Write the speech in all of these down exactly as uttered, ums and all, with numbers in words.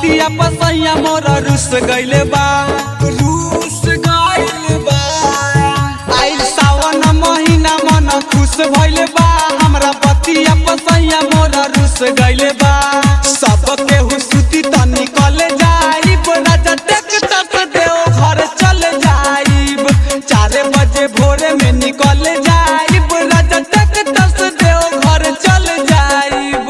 बतिया पसैया मोरा रुस गइले बा रुस गइले बा। आइल सावन महीना मन खुश भइले बा हमरा बतिया पसैया मोरा रुस गइले बा। सब केहू सुती त निकल जाइब राजा ट्रैक्टर से देव घर चल जाइब चार बजे भोरे में निकल जाइब राजा ट्रैक्टर से देव घर चल जाइब।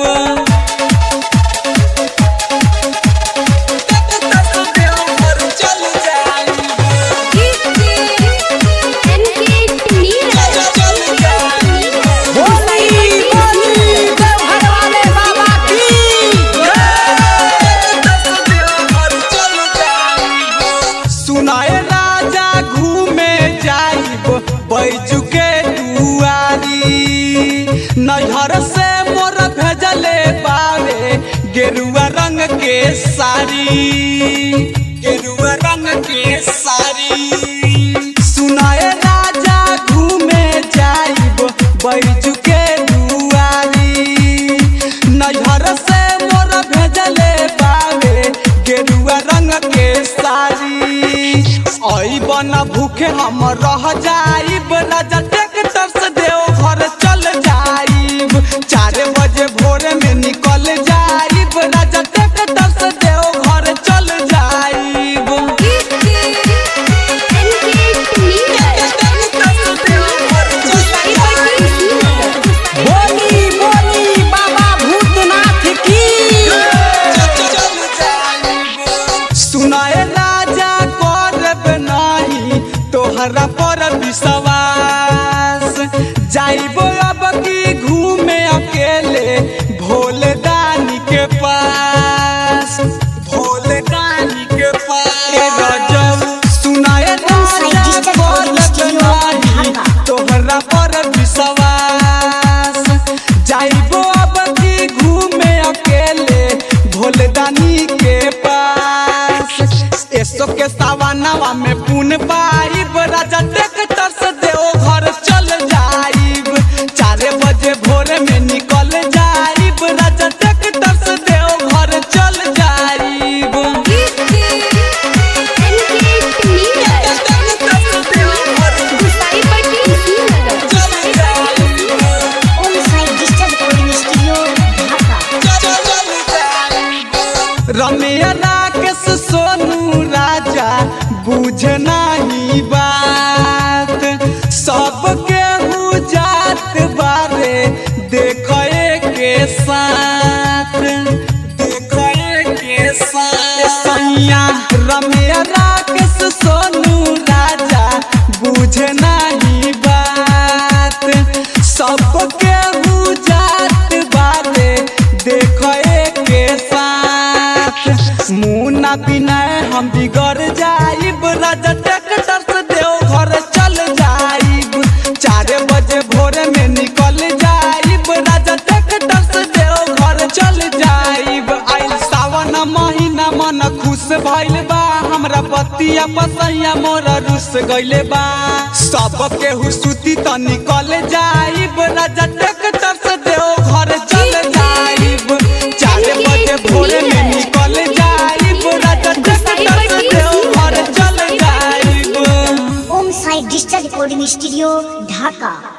सुनाए राजा घूमे जाइब बैजू के दुआरी नैहर से मोर भेजले बावे गेरुआ रंग के साड़ी गेरुआ रंग के साड़ी। सुनाए राजा घूमे जाइब बैजू के दुआरी नैहर से मोर भेजले बावे गेरुआ रंग के साड़ी। आई बना भूखे हम रह जाइब राजा ट्रैक्टर से देव घर चल जाइब चार बजे भोरे में निकल जाइब राजा ट्रैक्टर से देव घर चल जाइब। बोली बोली बाबा भूतनाथ की। सुनाए राजा करब नहीं तोहरा पर विश्वास जाइबो अब की घूमे अकेले भोले दानी के पास भोले दानी के पास। सुनाए राजा करब नहीं तोहरा पर विश्वास जाइबो अब की घूमे अकेले भोले दानी के पास। एसो के सावनवा में पुन पाइब राजा ट्रैक्टर से देव घर चल जाइब चार बजे भोरे में निकल जाइब राजा ट्रैक्टर से देव घर चल जाइब। रमेया राकेश सोनू राजा बुझ नहीं बात सब केहू जात बारे देखे के साथ देखे के साथ। सैया रमेया राकेश सोनू राजा बुझ नहीं बात सब केहू जात बारे देखे के साथ। मुन्ना बिना हम बिगड़ जाइब राजा ट्रैक्टर से देव घर चल जाइब चार बजे भोरे में निकल जाइब राजा ट्रैक्टर से देव घर चल जाइब। आइल सावन महीना मन खुश भइल बा हमरा बतिया पसैया मोरा रुस गइले बा। सब केहू सुती त निकल जाइब राजा ट्रैक्टर से देव घर चल जाइब चार बजे भोरे में निकल जाइब राजा ट्रैक्टर से देव घर चल जाइब। Om Sai digital recording studio ढाका।